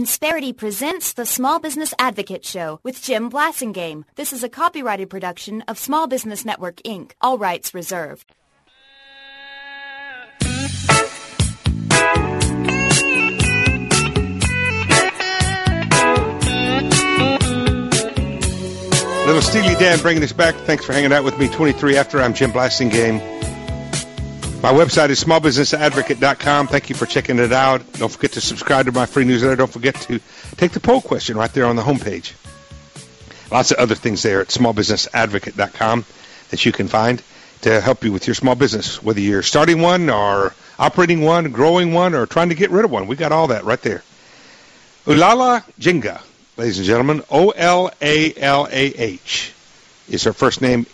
Insperity presents the Small Business Advocate Show with Jim Blasingame. This is a copyrighted production of Small Business Network, Inc., all rights reserved. Little Steely Dan bringing us back. Thanks for hanging out with me. 23 after. I'm Jim Blasingame. My website is smallbusinessadvocate.com. Thank you for checking it out. Don't forget to subscribe to my free newsletter. Don't forget to take the poll question right there on the homepage. Lots of other things there at smallbusinessadvocate.com that you can find to help you with your small business, whether you're starting one or operating one, growing one, or trying to get rid of one. We got all that right there. Ulala Jinga, ladies and gentlemen, Olalah is her first name.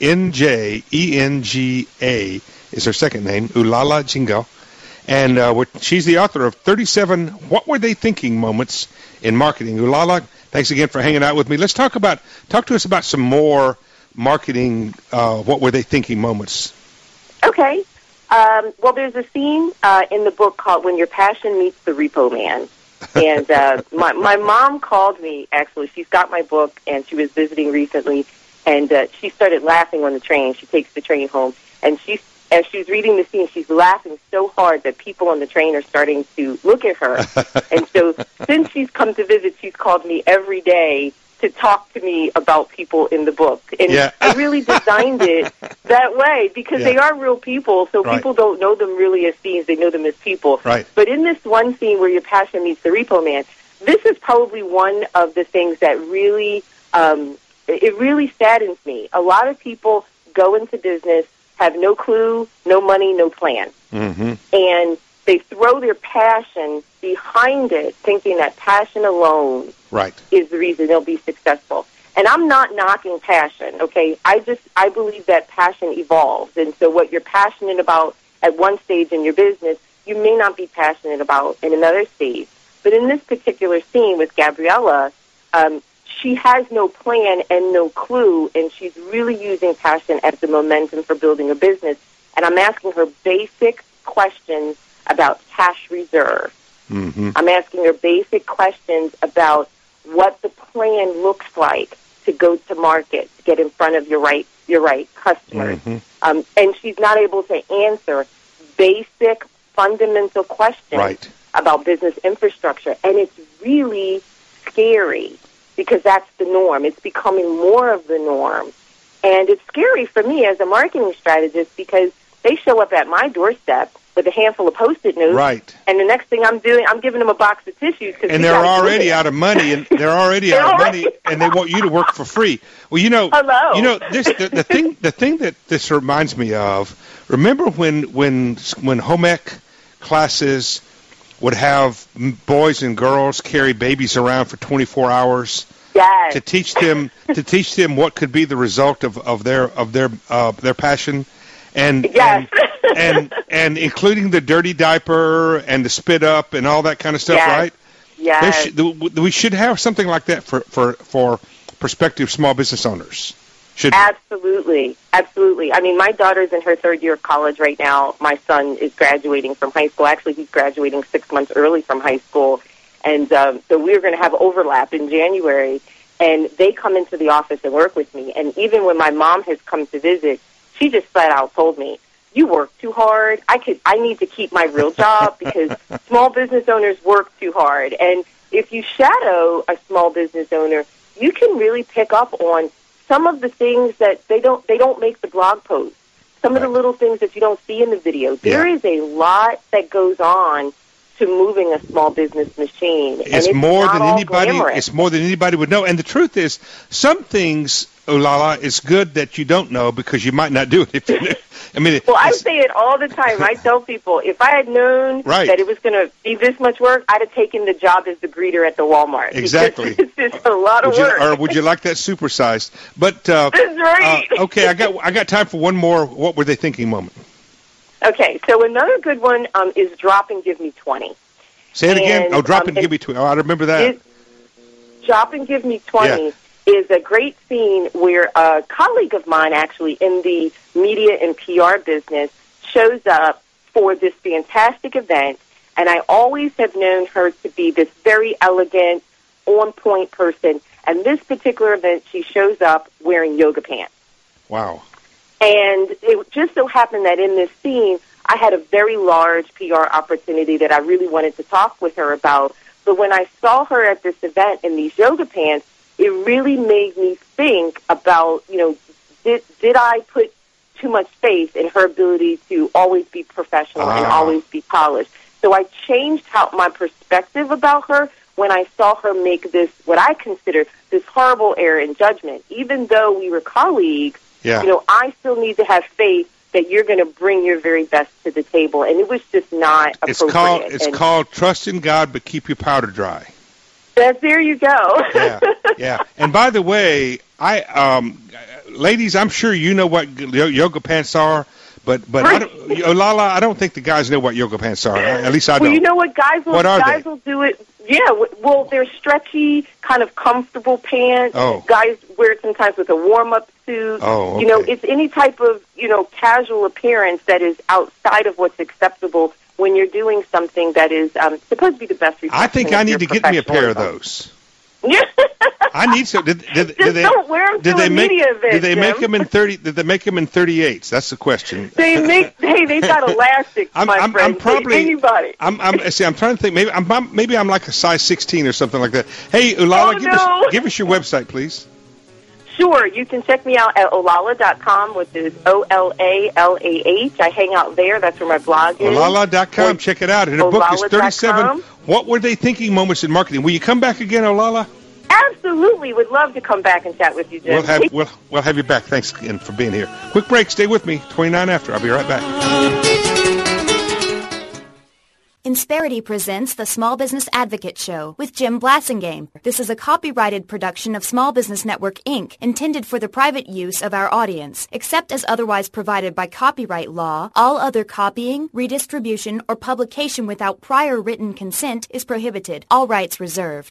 Njenga is her second name, Ulala Jinga. And she's the author of 37 What Were They Thinking moments in marketing. Ulala, thanks again for hanging out with me. Let's talk to us about some more marketing, what were they thinking moments. Okay. Well, there's a scene in the book called When Your Passion Meets the Repo Man. And my mom called me, actually. She's got my book, and she was visiting recently, and she started laughing on the train. She takes the train home, and as she's reading the scene, she's laughing so hard that people on the train are starting to look at her. And so since she's come to visit, she's called me every day to talk to me about people in the book. And I really designed it that way because they are real people, so people don't know them really as scenes. They know them as people. Right. But in this one scene where your passion meets the repo man, this is probably one of the things that really, it really saddens me. A lot of people go into business, have no clue, no money, no plan. Mm-hmm. And they throw their passion behind it, thinking that passion alone is the reason they'll be successful. And I'm not knocking passion, okay? I believe that passion evolves. And so what you're passionate about at one stage in your business, you may not be passionate about in another stage. But in this particular scene with Gabriella, she has no plan and no clue, and she's really using passion as the momentum for building a business. And I'm asking her basic questions about cash reserve. Mm-hmm. I'm asking her basic questions about what the plan looks like to go to market, to get in front of your right customers. Mm-hmm. And she's not able to answer basic, fundamental questions about business infrastructure. And it's really scary because that's the norm. It's becoming more of the norm. And it's scary for me as a marketing strategist because they show up at my doorstep with a handful of Post-it notes. Right. And the next thing I'm doing, I'm giving them a box of tissues. And they're already out of money, and and they want you to work for free. Well, the thing that this reminds me of, remember when home ec classes would have boys and girls carry babies around for 24 hours to teach them what could be the result of their passion, and including the dirty diaper and the spit up and all that kind of stuff, right? Yeah. We should have something like that for prospective small business owners. Absolutely. I mean, my daughter's in her third year of college right now. My son is graduating from high school. Actually, he's graduating 6 months early from high school. And so we're going to have overlap in January. And they come into the office and work with me. And even when my mom has come to visit, she just flat out told me, you work too hard. I need to keep my real job because small business owners work too hard. And if you shadow a small business owner, you can really pick up on some of the things that they don't make the blog post, some of the little things that you don't see in the video. There is a lot that goes on to moving a small business machine. It's more than anybody would know. And the truth is, some things, Ulala, it's good that you don't know because you might not do it if you knew. I say it all the time. I tell people, if I had known that it was going to be this much work, I'd have taken the job as the greeter at the Walmart. Exactly. It's just a lot of work. Or would you like that supersized? But that's right. Okay, I got time for one more. What were they thinking moment? Okay, so another good one is drop and give me 20. Say it again. Drop and give me 20. Oh, I remember that. Drop and give me 20. Is a great scene where a colleague of mine, actually, in the media and PR business, shows up for this fantastic event, And I always have known her to be this very elegant, on-point person. And this particular event, she shows up wearing yoga pants. Wow. And it just so happened that in this scene, I had a very large PR opportunity that I really wanted to talk with her about. But when I saw her at this event in these yoga pants, it really made me think about, did I put too much faith in her ability to always be professional and always be polished? So I changed my perspective about her when I saw her make this, what I consider, this horrible error in judgment. Even though we were colleagues, I still need to have faith that you're going to bring your very best to the table. And it was just not appropriate. It's called trust in God, but keep your powder dry. There you go. Yeah. And by the way, ladies, I'm sure you know what yoga pants are, but Olala, I don't think the guys know what yoga pants are. At least I don't. Well, you know what, guys will do it. Yeah, well, they're stretchy, kind of comfortable pants. Oh. Guys wear it sometimes with a warm-up suit. Oh, okay. It's any type of, casual appearance that is outside of what's acceptable when you're doing something that is supposed to be the best reflection. I think I need to get me a pair of those. Yeah. I need some. Did don't wear them to a media event. Did they make them in 30? Did they make them in 38s? That's the question. They've got elastics, my friend. I'm probably anybody. I'm trying to think. Maybe I'm like a size 16 or something like that. Hey, Olala, give us your website, please. Sure, you can check me out at olala.com, which is OLALAH. I hang out there. That's where my blog is. Olala.com. Check it out. And her book is 37. What were they thinking moments in marketing? Will you come back again, Olala? Absolutely. Would love to come back and chat with you, Jim. We'll have you back. Thanks again for being here. Quick break. Stay with me. 29 after. I'll be right back. Insperity presents the Small Business Advocate Show with Jim Blasingame. This is a copyrighted production of Small Business Network, Inc., intended for the private use of our audience. Except as otherwise provided by copyright law, all other copying, redistribution, or publication without prior written consent is prohibited. All rights reserved.